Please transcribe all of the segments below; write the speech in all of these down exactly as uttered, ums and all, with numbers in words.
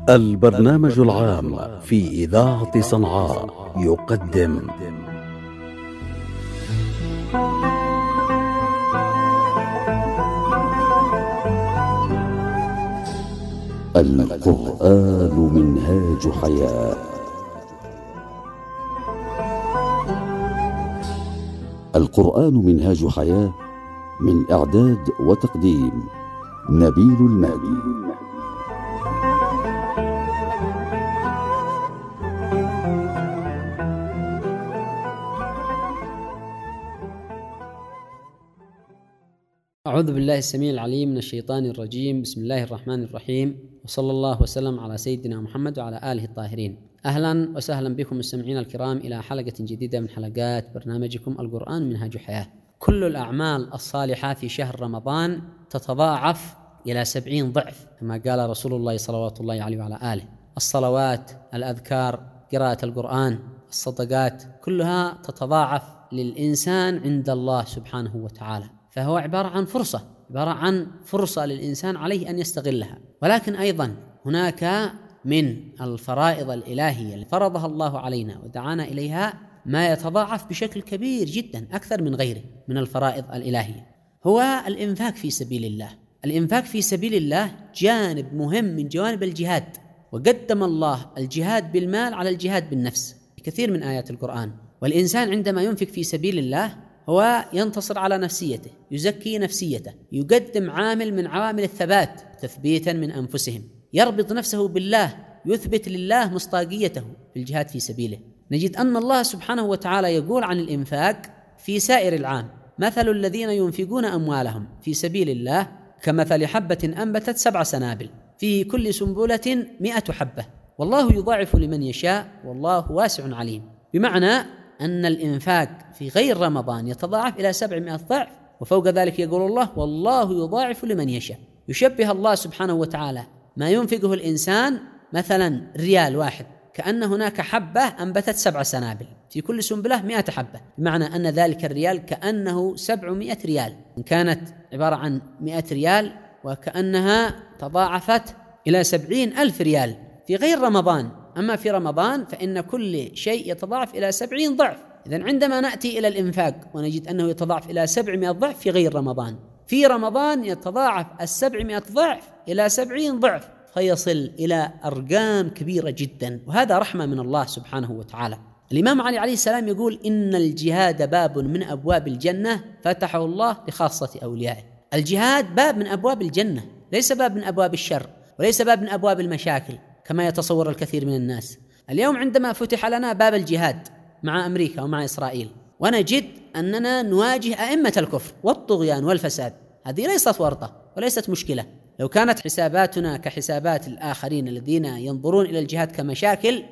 البرنامج العام في إذاعة صنعاء يقدم القرآن منهاج حياة. القرآن منهاج حياة، من إعداد وتقديم نبيل المهدي. أعوذ بالله السميع العليم من الشيطان الرجيم. بسم الله الرحمن الرحيم، وصلى الله وسلم على سيدنا محمد وعلى آله الطاهرين. أهلا وسهلا بكم مستمعين الكرام إلى حلقة جديدة من حلقات برنامجكم القرآن منهاج حياة. كل الأعمال الصالحة في شهر رمضان تتضاعف إلى سبعين ضعف كما قال رسول الله صلوات الله عليه وعلى آله. الصلوات، الأذكار، قراءة القرآن، الصدقات، كلها تتضاعف للإنسان عند الله سبحانه وتعالى، فهو عبارة عن فرصة عبارة عن فرصة للإنسان عليه أن يستغلها. ولكن أيضا هناك من الفرائض الإلهية اللي فرضها الله علينا ودعانا إليها ما يتضاعف بشكل كبير جدا أكثر من غيره من الفرائض الإلهية، هو الإنفاق في سبيل الله. الإنفاق في سبيل الله جانب مهم من جوانب الجهاد، وقدم الله الجهاد بالمال على الجهاد بالنفس في كثير من آيات القرآن. والإنسان عندما ينفق في سبيل الله هو ينتصر على نفسيته، يزكي نفسيته، يقدم عامل من عوامل الثبات تثبيتا من أنفسهم، يربط نفسه بالله، يثبت لله مصداقيته في الجهاد في سبيله. نجد أن الله سبحانه وتعالى يقول عن الإنفاق في سائر العام: مثل الذين ينفقون أموالهم في سبيل الله كمثل حبة أنبتت سبع سنابل في كل سنبلة مئة حبة والله يضاعف لمن يشاء والله واسع عليم. بمعنى أن الإنفاق في غير رمضان يتضاعف إلى سبعمائة ضعف، وفوق ذلك يقول الله: والله يضاعف لمن يشاء. يشبه الله سبحانه وتعالى ما ينفقه الإنسان مثلا ريال واحد كأن هناك حبة أنبتت سبع سنابل في كل سنبلة مئة حبة، بمعنى أن ذلك الريال كأنه سبعمائة ريال، إن كانت عبارة عن مئة ريال وكأنها تضاعفت إلى سبعين ألف ريال في غير رمضان. أما في رمضان فإن كل شيء يتضاعف إلى سبعين ضعف. إذن عندما نأتي إلى الإنفاق ونجد أنه يتضاعف إلى سبعمائة ضعف في غير رمضان، في رمضان يتضاعف السبعمائة ضعف إلى سبعين ضعف، فيصل إلى أرقام كبيرة جدا، وهذا رحمة من الله سبحانه وتعالى. الإمام علي عليه السلام يقول: إن الجهاد باب من أبواب الجنة فتحه الله لخاصة أوليائه. الجهاد باب من أبواب الجنة، ليس باب من أبواب الشر، وليس باب من أبواب المشاكل كما يتصور الكثير من الناس. اليوم عندما فتح لنا باب الجهاد مع أمريكا ومع إسرائيل، ونجد أننا نواجه أئمة الكفر والطغيان والفساد، هذه ليست ورطة وليست مشكلة. لو كانت حساباتنا كحسابات الآخرين الذين ينظرون إلى الجهاد كمشاكل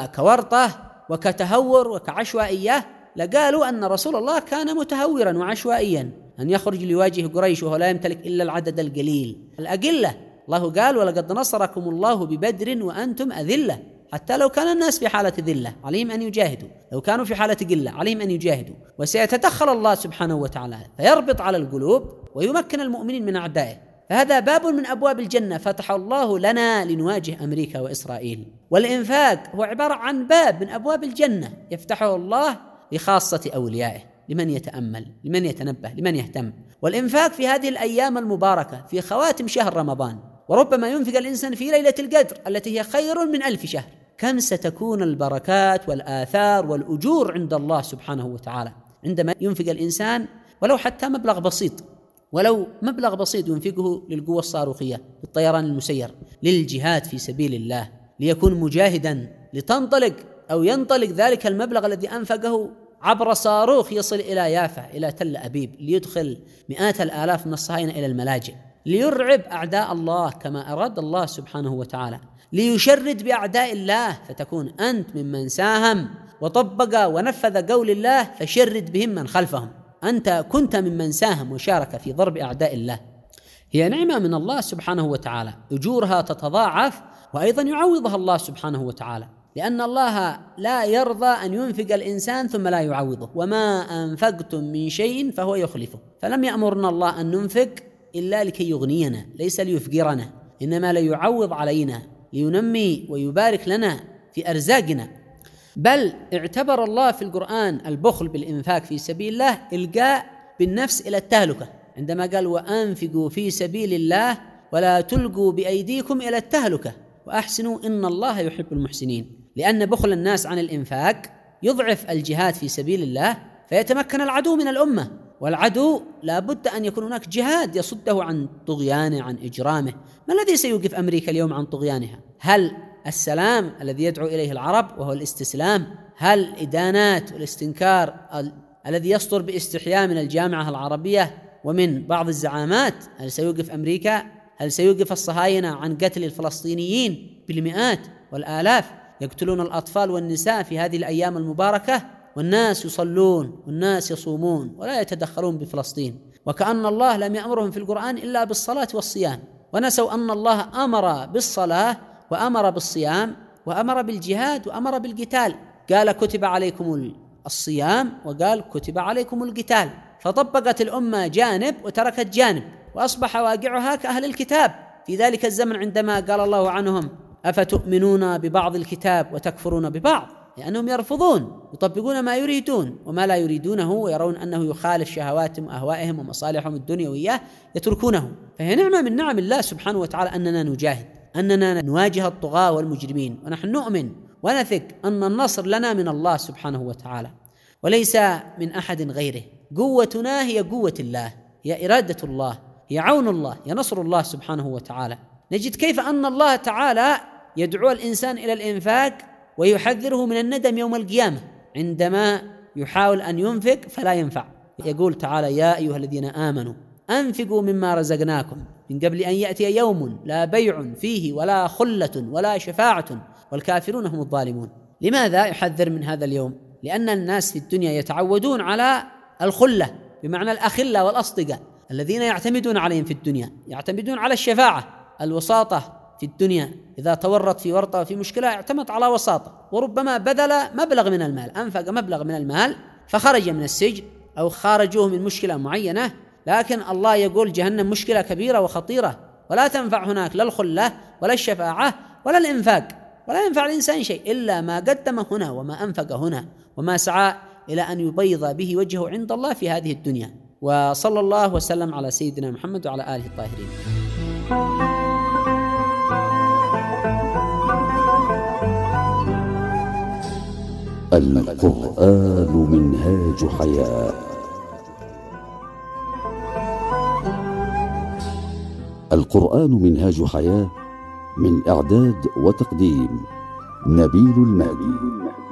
وكورطة وكتهور وكعشوائية، لقالوا أن رسول الله كان متهورا وعشوائيا، أن يخرج ليواجه قريش وهو لا يمتلك إلا العدد القليل الأقلة. الله قال: ولقد نصركم الله ببدر وأنتم أذلة. حتى لو كان الناس في حالة ذلة عليهم أن يجاهدوا، لو كانوا في حالة قلة عليهم أن يجاهدوا، وسيتدخل الله سبحانه وتعالى فيربط على القلوب ويمكن المؤمنين من أعدائه. فهذا باب من أبواب الجنة فتح الله لنا لنواجه أمريكا وإسرائيل. والإنفاق هو عبارة عن باب من أبواب الجنة يفتحه الله لخاصة أوليائه، لمن يتأمل، لمن يتنبه، لمن يهتم. والإنفاق في هذه الأيام المباركة في خواتم شهر رمضان، وربما ينفق الإنسان في ليلة القدر التي هي خير من ألف شهر، كم ستكون البركات والآثار والأجور عند الله سبحانه وتعالى عندما ينفق الإنسان ولو حتى مبلغ بسيط، ولو مبلغ بسيط ينفقه للقوة الصاروخية، للطيران المسير، للجهاد في سبيل الله، ليكون مجاهدا، لتنطلق أو ينطلق ذلك المبلغ الذي أنفقه عبر صاروخ يصل إلى يافا، إلى تل أبيب، ليدخل مئات الآلاف من الصهاينة إلى الملاجئ، ليرعب أعداء الله كما أراد الله سبحانه وتعالى، ليشرد بأعداء الله، فتكون أنت ممن ساهم وطبق ونفذ قول الله فشرد بهم من خلفهم. أنت كنت ممن ساهم وشارك في ضرب أعداء الله. هي نعمة من الله سبحانه وتعالى، أجورها تتضاعف، وأيضا يعوضها الله سبحانه وتعالى، لأن الله لا يرضى أن ينفق الإنسان ثم لا يعوضه. وما أنفقتم من شيء فهو يخلفه. فلم يأمرنا الله أن ننفق إلا لكي يغنينا، ليس ليفقرنا، إنما ليعوض علينا، لينمي ويبارك لنا في أرزاقنا، بل اعتبر الله في القرآن البخل بالإنفاق في سبيل الله إلقاء بالنفس إلى التهلكة، عندما قال وأنفقوا في سبيل الله ولا تلقوا بأيديكم إلى التهلكة وأحسنوا إن الله يحب المحسنين. لأن بخل الناس عن الإنفاق يضعف الجهاد في سبيل الله، فيتمكن العدو من الأمة، والعدو لا بد أن يكون هناك جهاد يصده عن طغيانه، عن إجرامه. ما الذي سيوقف أمريكا اليوم عن طغيانها؟ هل السلام الذي يدعو إليه العرب وهو الاستسلام؟ هل الإدانات والاستنكار ال- الذي يصدر باستحياء من الجامعة العربية ومن بعض الزعامات؟ هل سيوقف أمريكا؟ هل سيوقف الصهاينة عن قتل الفلسطينيين بالمئات والآلاف؟ يقتلون الأطفال والنساء في هذه الأيام المباركة، والناس يصلون والناس يصومون ولا يتدخلون بفلسطين، وكأن الله لم يأمرهم في القرآن إلا بالصلاة والصيام، ونسوا أن الله أمر بالصلاة وأمر بالصيام وأمر بالجهاد وأمر بالقتال. قال كتب عليكم الصيام وقال كتب عليكم القتال، فطبقت الأمة جانب وتركت جانب، وأصبح واقعها كأهل الكتاب في ذلك الزمن عندما قال الله عنهم أفتؤمنون ببعض الكتاب وتكفرون ببعض، لأنهم يرفضون يطبقون ما يريدون، وما لا يريدونه ويرون أنه يخالف شهواتهم وأهوائهم ومصالحهم الدنيوية يتركونه. فهي نعمة من نعم الله سبحانه وتعالى أننا نجاهد، أننا نواجه الطغاة والمجرمين، ونحن نؤمن ونثق أن النصر لنا من الله سبحانه وتعالى وليس من أحد غيره. قوتنا هي قوة الله، هي إرادة الله، هي عون الله، هي نصر الله سبحانه وتعالى. نجد كيف أن الله تعالى يدعو الإنسان إلى الإنفاق ويحذره من الندم يوم القيامة عندما يحاول أن ينفق فلا ينفع. يقول تعالى يا أيها الذين آمنوا أنفقوا مما رزقناكم من قبل أن يأتي يوم لا بيع فيه ولا خلة ولا شفاعة والكافرون هم الظالمون. لماذا يحذر من هذا اليوم؟ لأن الناس في الدنيا يتعودون على الخلة بمعنى الأخلة والأصدقاء الذين يعتمدون عليهم في الدنيا، يعتمدون على الشفاعة، الوساطة في الدنيا. إذا تورط في ورطة وفي مشكلة اعتمد على وساطة، وربما بذل مبلغ من المال، أنفق مبلغ من المال فخرج من السجن أو خارجوه من مشكلة معينة، لكن الله يقول جهنم مشكلة كبيرة وخطيرة، ولا تنفع هناك لا الخلة ولا الشفاعة ولا الإنفاق، ولا ينفع الإنسان شيء إلا ما قدم هنا وما أنفق هنا وما سعى إلى أن يبيض به وجهه عند الله في هذه الدنيا. وصلى الله وسلم على سيدنا محمد وعلى آله الطاهرين. القرآن منهاج حياة. القرآن منهاج حياة، من إعداد وتقديم نبيل المهدي.